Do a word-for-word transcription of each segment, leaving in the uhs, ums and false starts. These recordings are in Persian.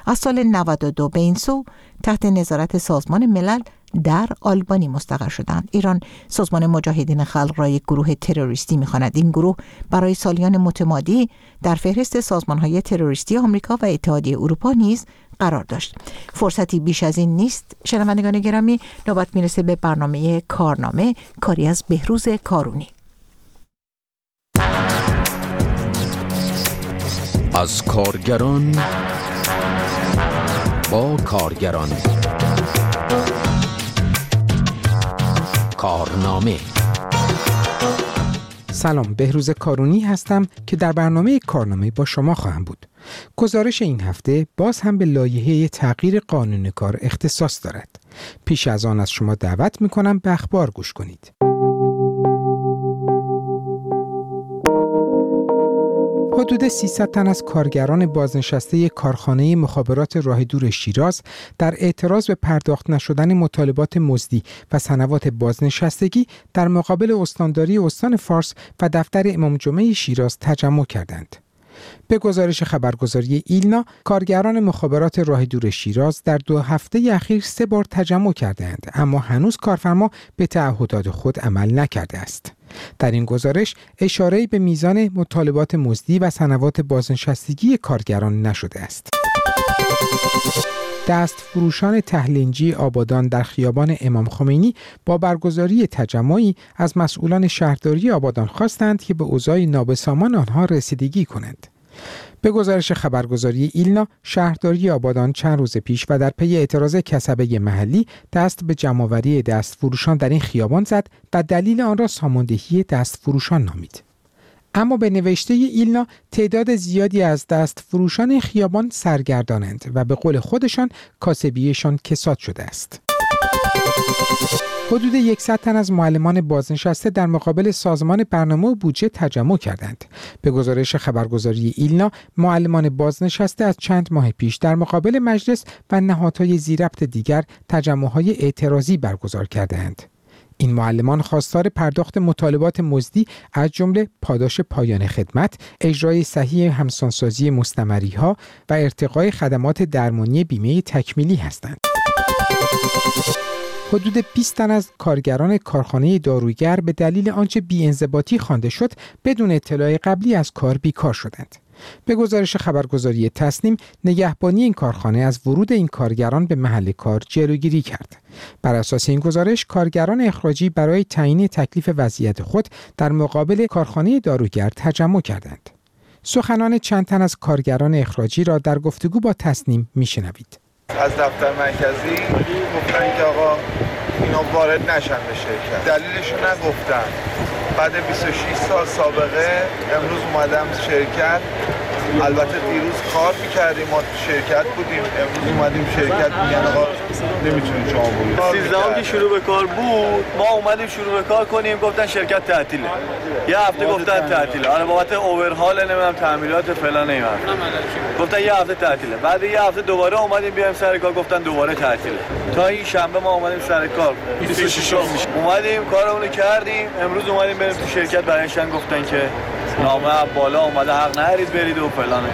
از سال نود و دو به این سو تحت نظارت سازمان ملل در آلبانی مستقر شدند. ایران سازمان مجاهدین خلق را یک گروه تروریستی می‌خواند. این گروه برای سالیان متمادی در فهرست سازمان‌های تروریستی آمریکا و اتحادیه اروپا نیز قرار داشت. فرصتی بیش از این نیست. شنوندگان گرامی، نوبت میرسه به برنامه کارنامه، کاری از بهروز کارونی. از کارگران با کارگران، کارنامه. سلام، بهروز کارونی هستم که در برنامه کارنامه با شما خواهم بود. گزارش این هفته باز هم به لایحه تغییر قانون کار اختصاص دارد. پیش از آن از شما دعوت می‌کنم به اخبار گوش کنید. حدود سیصد تن از کارگران بازنشسته کارخانه مخابرات راه دور شیراز در اعتراض به پرداخت نشدن مطالبات مزدی و سنوات بازنشستگی در مقابل استانداری استان فارس و دفتر امام جمعه شیراز تجمع کردند. به گزارش خبرگزاری ایلنا، کارگران مخابرات راه دور شیراز در دو هفته اخیر سه بار تجمع کردند، اما هنوز کارفرما به تعهدات خود عمل نکرده است. در این گزارش اشاره‌ای به میزان مطالبات مزدی و سنوات بازنشستگی کارگران نشده است. دست فروشان تهلنجی آبادان در خیابان امام خمینی با برگزاری تجمعی از مسئولان شهرداری آبادان خواستند که به اوضاع نابسامان آنها رسیدگی کنند. به گزارش خبرگزاری ایلنا، شهرداری آبادان چند روز پیش و در پی اعتراض کسبه محلی دست به جمع‌آوری دست فروشان در این خیابان زد و دلیل آن را ساماندهی دست فروشان نامید. اما به نوشته ایلنا، تعداد زیادی از دست فروشان خیابان سرگردانند و به قول خودشان کاسبیشان کساد شده است. حدود صد تن از معلمان بازنشسته در مقابل سازمان برنامه و بودجه تجمع کردند. به گزارش خبرگزاری ایلنا، معلمان بازنشسته از چند ماه پیش در مقابل مجلس و نهادهای ذی‌ربط دیگر تجمع‌های اعتراضی برگزار کردند. این معلمان خواستار پرداخت مطالبات مزدی از جمله پاداش پایان خدمت، اجرای صحیح همسانسازی مستمری‌ها و ارتقای خدمات درمانی بیمه تکمیلی هستند. حدود بیست تن از کارگران کارخانه داروگر به دلیل آنچه بی‌انضباطی خوانده شد بدون اطلاع قبلی از کار بیکار شدند. به گزارش خبرگزاری تصنیم، نگهبانی این کارخانه از ورود این کارگران به محل کار جلوگیری کرد. بر اساس این گزارش، کارگران اخراجی برای تعیین تکلیف وضعیت خود در مقابل کارخانه داروگر تجمع کردند. سخنان چند تن از کارگران اخراجی را در گفتگو با تصنیم میشنوید. از دفتر مرکزی گفتن که آقا اینا وارد نشن به شرکت، دلیلشو نگفتن. بعد بیست و شش سال سابقه امروز اومدم شرکت. البته دیروز کار میکردیم، ما شرکت بودیم، امروز اومدیم شرکت میگن آقا نمیتونید شما بودید. سیزدهم که شروع به کار بود، ما اومدیم شروع به کار کنیم، گفتن شرکت تعطیله. یه هفته گفتن تعطیله. آره بابت اوورهال نمیدونم تعمیرات فلان نمیدونم. گفتن یه هفته تعطیله. بعد یه هفته دوباره اومدیم بیایم سر کار، گفتن دوباره تعطیله. تا این شنبه ما اومدیم سر کار. بیست و شش اومدیم کارمون کردیم، امروز اومدیم بریم تو شرکت، برایشان گفتن که نامه بالا اومده حق نرید برید و فلان.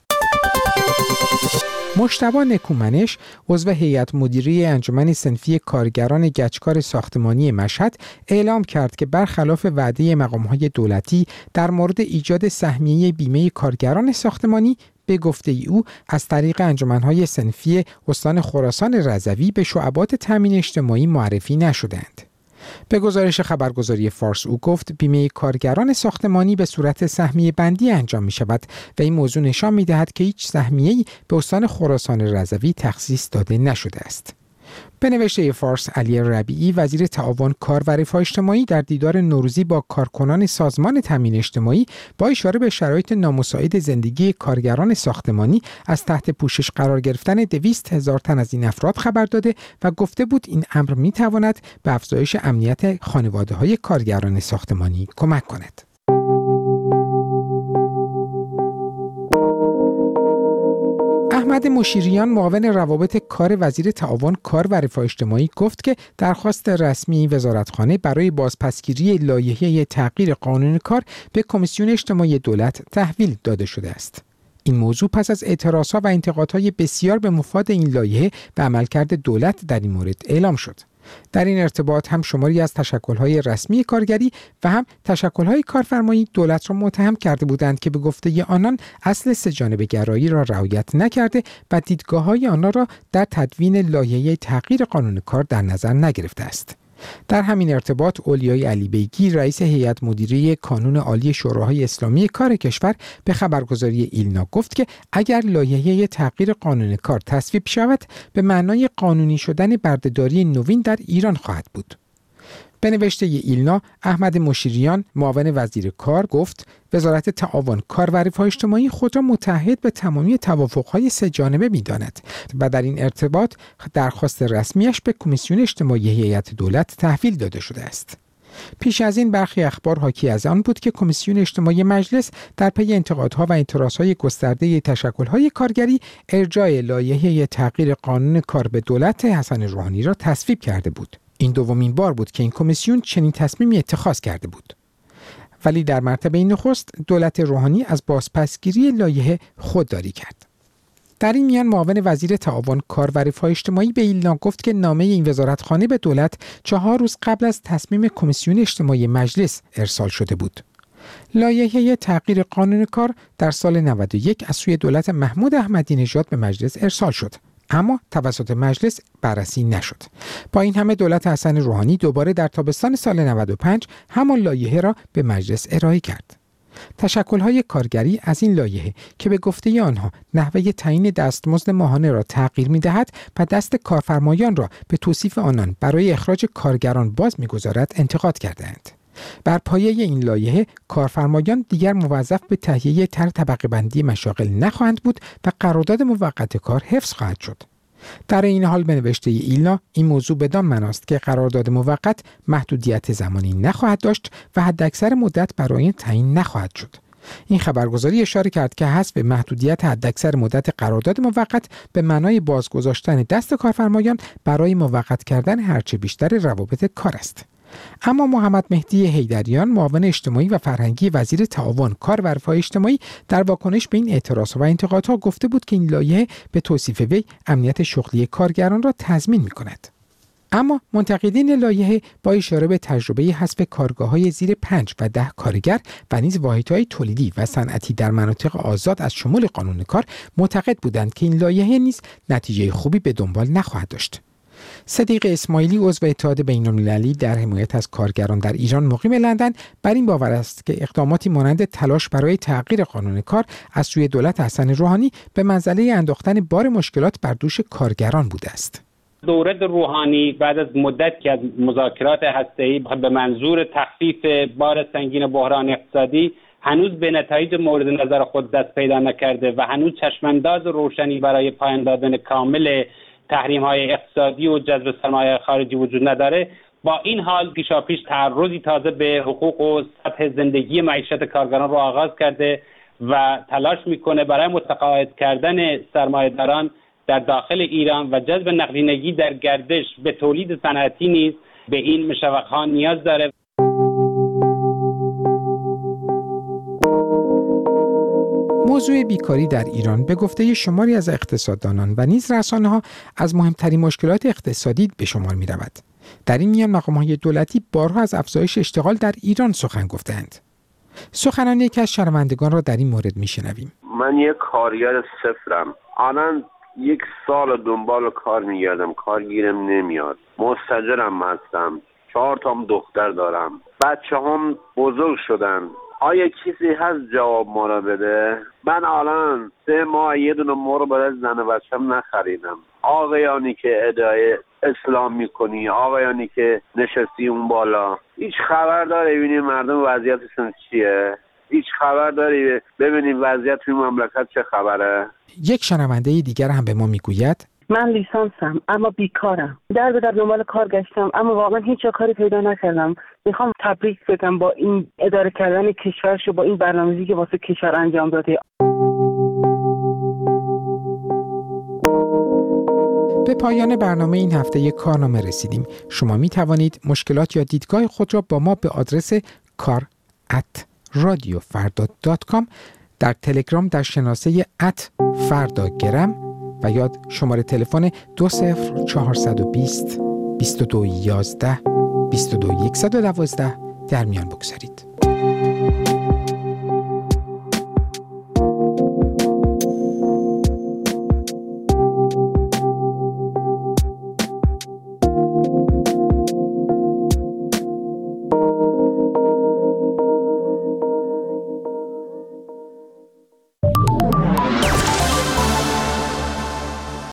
مجتبی نکومنش، عضو هیئت مدیره انجمن صنفی کارگران گچکار ساختمانی مشهد، اعلام کرد که برخلاف وعده مقام‌های دولتی در مورد ایجاد سهمیه بیمه کارگران ساختمانی، به گفته ای او از طریق انجمن‌های صنفی استان خراسان رضوی به شعبات تامین اجتماعی معرفی نشدند. به گزارش خبرگزاری فارس او گفت بیمه کارگران ساختمانی به صورت سهمیه بندی انجام می شود و این موضوع نشان می دهد که هیچ سهمیه‌ای به استان خراسان رضوی تخصیص داده نشده است. به نوشته فارس، علی ربیعی، وزیر تعاون، کار و رفاه اجتماعی، در دیدار نوروزی با کارکنان سازمان تامین اجتماعی با اشاره به شرایط نامساعد زندگی کارگران ساختمانی از تحت پوشش قرار گرفتن دویست هزار تن از این افراد خبر داده و گفته بود این امر می‌تواند به افزایش امنیت خانواده‌های کارگران ساختمانی کمک کند. احمد مشیریان، معاون روابط کار وزیر تعاون، کار و رفاه اجتماعی، گفت که درخواست رسمی وزارتخانه برای بازپسگیری لایحه تغییر قانون کار به کمیسیون اجتماعی دولت تحویل داده شده است. این موضوع پس از اعتراضها و انتقادهای بسیار به مفاد این لایحه و عملکرد دولت در این مورد اعلام شد. در این ارتباط هم شماری از تشکل‌های رسمی کارگری و هم تشکل‌های کارفرمایی دولت را متهم کرده بودند که به گفته آنان اصل سه‌جانبه‌گرایی را رعایت نکرده و دیدگاه‌های آنها را در تدوین لایحه تغییر قانون کار در نظر نگرفته است. در همین ارتباط اولیای علی بیگی رئیس هیئت مدیره کانون عالی شوراهای اسلامی کار کشور به خبرگزاری ایلنا گفت که اگر لایحه تغییر قانون کار تصویب شود به معنای قانونی شدن بردهداری نوین در ایران خواهد بود. به نوشته ایلنا، احمد مشیریان معاون وزیر کار گفت وزارت تعاون، کار و رفاه اجتماعی خود را متحد به تمامی توافق‌های سه جانبه می‌داند و در این ارتباط درخواست رسمیش به کمیسیون اجتماعی هیئت دولت تحویل داده شده است. پیش از این برخی اخبار حاکی از آن بود که کمیسیون اجتماعی مجلس در پی انتقادها و اعتراضهای گسترده تشکل‌های کارگری ارجاع لایحه تغییر قانون کار به دولت حسن روحانی را تصویب کرده بود. این دومین بار بود که این کمیسیون چنین تصمیمی اتخاذ کرده بود. ولی در مرتبه نخست دولت روحانی از بازپسگیری لایحه خودداری کرد. در این میان معاون وزیر تعاون، کار و رفاه اجتماعی به ایلنا گفت که نامه این وزارتخانه به دولت چهار روز قبل از تصمیم کمیسیون اجتماعی مجلس ارسال شده بود. لایحه تغییر قانون کار در سال نود و یک از سوی دولت محمود احمدی نژاد به مجلس ارسال شد، اما توسط مجلس بررسی نشد. با این همه دولت حسن روحانی دوباره در تابستان سال نود و پنج همان لایحه را به مجلس ارائه کرد. تشکل‌های کارگری از این لایحه که به گفته آنها نحوه تعیین دستمزد ماهانه را تغییر می‌دهد و دست کارفرمایان را به توصیف آنان برای اخراج کارگران باز می‌گذارد انتقاد کردند. بر پایه این لایحه کارفرمایان دیگر موظف به تهیه طرح طبقه بندی مشاغل نخواهند بود و قرارداد موقت کار حفظ خواهد شد. در این حال به نوشته ایلنا این موضوع بدان معناست که قرارداد موقت محدودیت زمانی نخواهد داشت و حداکثر مدت برای تعیین نخواهد شد. این خبرگزاری اشاره کرد که حذف محدودیت حداکثر مدت قرارداد موقت به معنای بازگذاشتن دست کارفرمایان برای موقت کردن هرچه بیشتر روابط کار است. اما محمد مهدی حیدریان معاون اجتماعی و فرهنگی وزیر تعاون، کار و رفاه اجتماعی در واکنش به این اعتراض و انتقادها گفته بود که این لایحه به توصیف وی امنیت شغلی کارگران را تضمین می‌کند. اما منتقدین لایحه با اشاره به تجربه حذف کارگاه‌های زیر پنج و ده کارگر و نیز واحدهای تولیدی و صنعتی در مناطق آزاد از شمول قانون کار معتقد بودند که این لایحه نیز نتیجه خوبی به دنبال نخواهد داشت. صدیق اسماعیلی عضو اتحاد بین‌المللی در حمایت از کارگران در ایران مقیم لندن بر این باور است که اقداماتی مانند تلاش برای تغییر قانون کار از سوی دولت حسن روحانی به منزله انداختن بار مشکلات بر دوش کارگران بوده است. دولت روحانی بعد از مدت که از مذاکرات هسته‌ای به منظور تخفیف بار سنگین بحران اقتصادی هنوز به نتایج مورد نظر خود دست پیدا نکرده و هنوز چشمانداز روشنی برای پایان دادن کامل تحریم‌های اقتصادی و جذب سرمایه خارجی وجود نداره. با این حال پیشاپیش تعرضی تازه به حقوق و سطح زندگی معیشت کارگران را آغاز کرده و تلاش میکنه برای متقاعد کردن سرمایه‌داران در داخل ایران و جذب نقدینگی در گردش به تولید صنعتی نیز به این مشوق‌ها نیاز داره. موضوع بیکاری در ایران به گفته شماری از اقتصاددانان و نیز رسانه‌ها از مهمترین مشکلات اقتصادی به شمار می‌رود. در این میان مقام‌های دولتی بارها از افزایش اشتغال در ایران سخن گفتند. سخنان یکی از شنوندگان را در این مورد می‌شنویم. من یک کارگر صفرم. الان یک سال دنبال کار می‌گردم، کار گیرم نمیاد. مستاجرم هستم. چهار تا دختر دارم. بچه‌هام بزرگ شدن. آیا کسی هست جواب ما را بده؟ من الان سه ماه یه دونه مرغ برای زن و بچه‌م نخریدم. آقایانی که ادعای اسلام میکنی، آقایانی که نشستی اون بالا، هیچ خبر داری ببینی مردم وضعیتشون چیه؟ هیچ خبر داری ببینی وضعیت توی مملکت چه خبره؟ یک شنونده دیگر هم به ما میگوید من لیسانسم اما بیکارم. در به در دنبال کار گشتم اما واقعا هیچ جا کاری پیدا نکردم. میخوام تبریک بگم با این اداره کردن کشورش و با این برنامه‌ریزی که واسه کشور انجام داده. به پایان برنامه این هفته کارنامه رسیدیم. شما می توانید مشکلات یا دیدگاه خود را با ما به آدرس کار ات رادیو فردا دات کام در تلگرام در شناسه ات فرداگرم و یاد شماره تلفن دو صفر چهارصد و بیست بیست و دو یازده بیست و دو صد و دوازده در میان بگذارید.